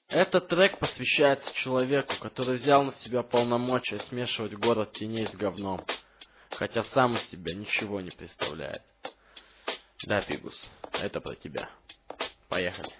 Этот трек посвящается человеку, который взял на себя полномочия смешивать город теней с говном, хотя сам из себя ничего не представляет. Да, Пигус, это про тебя. Поехали.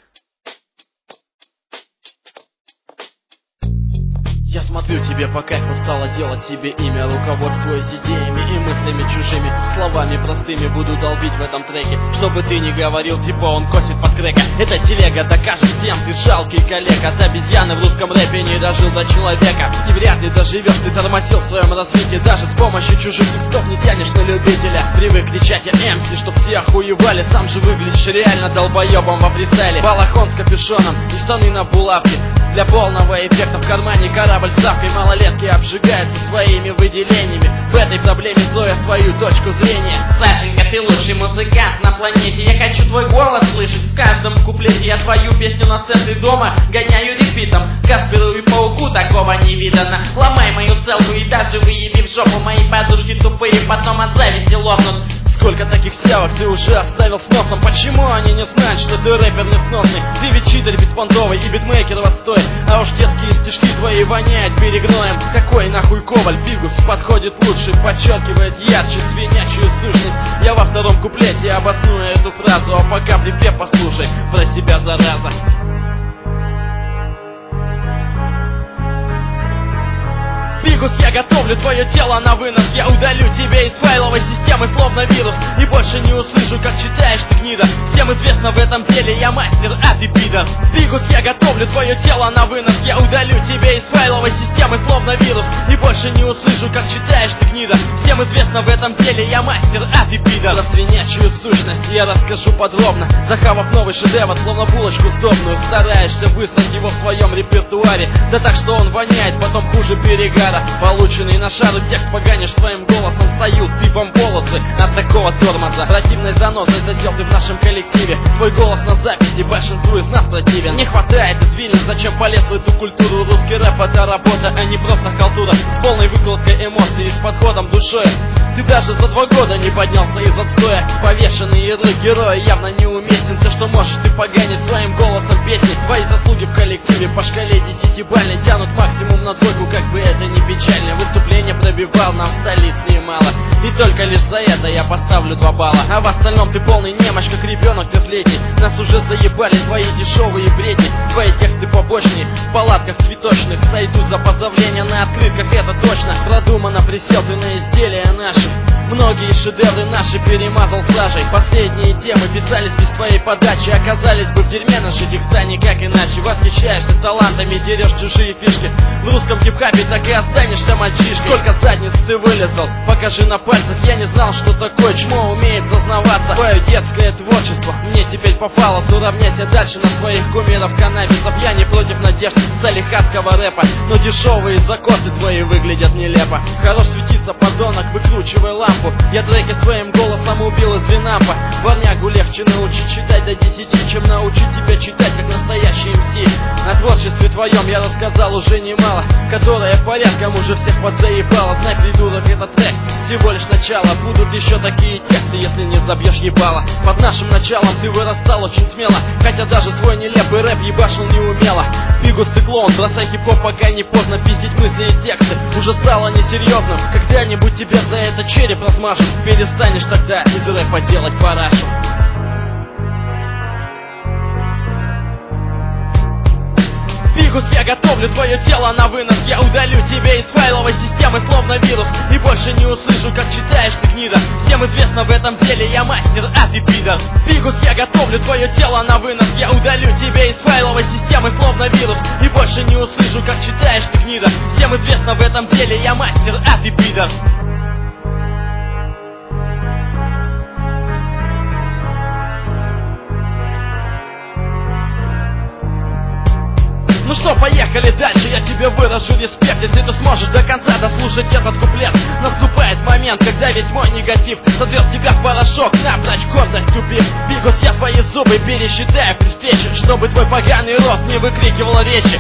Я смотрю, тебе по кайфу стало делать себе имя, руководствуясь идеями и мыслями чужими. Словами простыми буду долбить в этом треке, чтобы ты не говорил, типа он косит под крека. Эта телега докажет всем, ты жалкий коллега. От обезьяны в русском рэпе не дожил до человека, и вряд ли доживешь, ты тормозил в своем развитии. Даже с помощью чужих текстов не тянешь на любителя. Привык кричать я МС, чтоб все охуевали. Сам же выглядишь реально долбоебом во фристайле. Балахон с капюшоном и штаны на булавке. Для полного эффекта в кармане корабль с савкой. Малолетки обжигаются своими выделениями. В этой проблеме строя свою точку зрения. Сашенька, ты лучший музыкант на планете. Я хочу твой голос слышать в каждом куплете. Я твою песню на центре дома гоняю репитом. Касперу и пауку такого не видано. Ломай мою целку и даже выеби в жопу. Мои подушки тупые, потом от зависти лопнут. Сколько таких сявок ты уже оставил с носом? Почему они не знают, что ты рэпер несносный? Ты ведь читер беспонтовый и битмейкер отстой. А уж детские стишки твои воняют перегноем. Какой нахуй коваль? Пигус подходит лучше, подчеркивает ярче свинячью сущность. Я во втором куплете обосную эту фразу, а пока припев послушай про себя, зараза. Пигус, я готовлю твое тело на вынос. Я удалю тебя из файловой системы, словно вирус. И больше не услышу, как читаешь ты гнида. Всем известно в этом деле, я мастер, а ты пидор. Пигус, я готовлю твое тело на вынос. Я удалю тебя из файловой системы, словно вирус. И больше не услышу, как читаешь ты гнида. Всем известно в этом деле, я мастер, а ты пидор. Про свинячью сущность я расскажу подробно, захавав новый шедевр, словно булочку сдобную. Стараешься выставить его в своем репертуаре, да так, что он воняет, потом хуже перегара. Полученный на шару текст поганишь своим голосом, стою типом волосы от такого тормоза. Противной занозой засел ты в нашем коллективе. Твой голос на записи большинству из нас противен. Не хватает извилин, зачем полез в эту культуру? Русский рэп — это работа, а не просто халтура. С полной выкладкой эмоций и с подходом душой. Ты даже за 2 года не поднялся из отстоя. Повешенный ярлык героя явно неуместен. Все, что можешь ты поганить своим голосом песни. Твои заслуги в коллективе по шкале 10-бальной тянут максимум на 2, как бы это ни печально. Выступление пробивал нам в столице и мало. И только лишь за это я поставлю 2 балла. А в остальном ты полный немощ, как ребенок 5-летний. Нас уже заебали твои дешевые бредни. Твои тексты побочные, в палатках цветочных. Сойдут за поздравления на открытках, это точно. Продумано, присел ты на изделия наши. Многие шедевры наши перемазал сажей. Последние темы писались без твоей подачи. Оказались бы в дерьме наши текста никак иначе. Восхищаешься талантами, дерешь чужие фишки. В русском хип-хапе так и останешься мальчишкой. Сколько задниц ты вылезал, покажи на пальцах. Я не знал, что такое чмо умеет зазнаваться. Твое детское творчество мне теперь по фалосу. Равняйся дальше на своих кумиров каннабисов. Я не против надежд салихатского рэпа, но дешевые закосы твои выглядят нелепо. Хорош светиться, подонок, выкручивай лампу. Я треки своим голосом убил из винампа. Варнягу легче научить читать до 10, чем научить тебя читать, как настоящий МС. О творчестве твоем я рассказал уже немало, которое порядком уже всех подзаебало. Знай, придурок, этот трек всего лишь начало. Будут еще такие тексты, если не забьешь ебало. Под нашим началом ты вырастал очень смело, хотя даже свой нелепый рэп ебашил неумело. Пигус, ты клоун, бросай хип-хоп, пока не поздно. Пиздить мысли и тексты уже стало несерьезным. Когда-нибудь тебя за это череп размажут. Перестанешь тогда из рэпа делать парашу. Пигус, я готовлю твое тело на вынос. Я удалю тебя из файловой системы, словно вирус. И больше не услышу, как читаешь ты гнида. Всем известно в этом деле, я мастер, а ты пидор. Пигус, я готовлю твое тело на вынос. Я удалю тебя из файловой системы, словно вирус. И больше не услышу, как читаешь ты гнида. Всем известно в этом деле, я мастер, а ты пидор. Ну что, поехали дальше, я тебе выражу респект. Если ты сможешь до конца дослушать этот куплет. Наступает момент, когда весь мой негатив сотрет тебя в порошок, напрочь гордость убив. Пигус, я твои зубы пересчитаю при встрече, чтобы твой поганый рот не выкрикивал речи.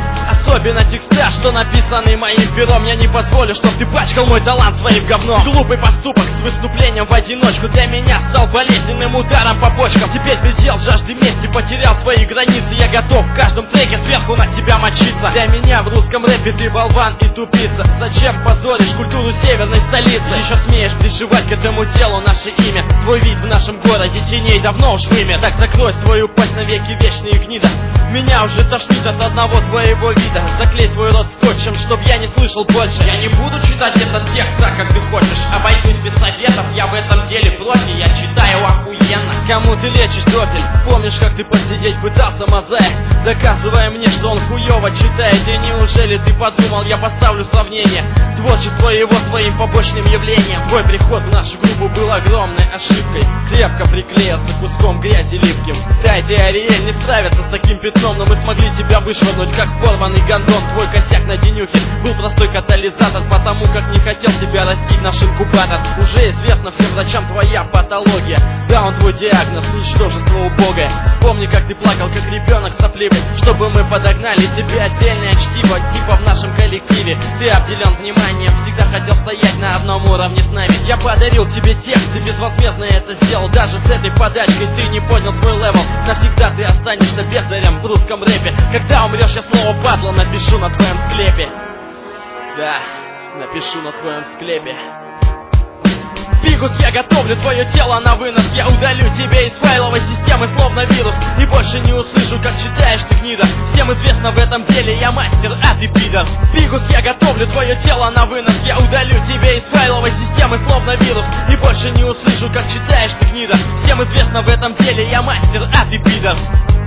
Особенно текста, что написаны моим пером. Я не позволю, чтоб ты пачкал мой талант своим говном. Глупый поступок с выступлением в одиночку для меня стал болезненным ударом по почкам. Теперь предел жажды мести потерял свои границы. Я готов в каждом треке сверху на тебя мочиться. Для меня в русском рэпе ты болван и тупица. Зачем позоришь культуру северной столицы? Еще смеешь пришивать к этому делу наше имя. Твой вид в нашем городе теней давно уж вымер. Так закрой свою пасть навеки вечные, гнида. Меня уже тошнит от одного твоего вида. Заклей свой рот скотчем, чтоб я не слышал больше. Я не буду читать этот текст так, как ты хочешь. Обойдусь без советов, я в этом деле профи. Я читаю охуенно. Кому ты лечишь допель? Помнишь, как ты посидеть пытался мозаик, доказывая мне, что он хуёво читает? И неужели ты подумал, я поставлю сравнение творчество его своим побочным явлением? Твой приход в нашу группу был огромной ошибкой. Крепко приклеился куском грязи липким. Тайт и Ариэль не справятся с таким пятном, но мы смогли тебя вышвырнуть, как порванный гондон. Твой косяк на денюхе был простой катализатор, потому как не хотел тебя растить наш инкубатор. Уже известно всем врачам твоя патология. Да, он твой диагноз, ничтожество убогое. Вспомни, как ты плакал, как ребенок сопливый, чтобы мы подогнали тебе отдельное чтиво, типа в нашем коллективе. Ты обделен вниманием, всегда хотел стоять на одном уровне с нами. Я подарил тебе текст, ты безвозмездно это сделал. Даже с этой подачкой ты не поднял свой левел. Навсегда ты останешься бездарем в русском рэпе. Когда умрешь, я снова падла напишу на твоем склепе. Да, напишу на твоем склепе. Бигус, я готовлю твое тело на вынос. Я удалю тебя из файловой системы, словно вирус. И больше не услышу, как читаешь ты, гнида. Всем известно в этом деле, я мастер, а ты пидор. Бигус, я готовлю твое тело на вынос. Я удалю тебя из файловой системы, словно вирус. И больше не услышу, как читаешь ты, гнида. Всем известно в этом деле, я мастер, а ты пидор.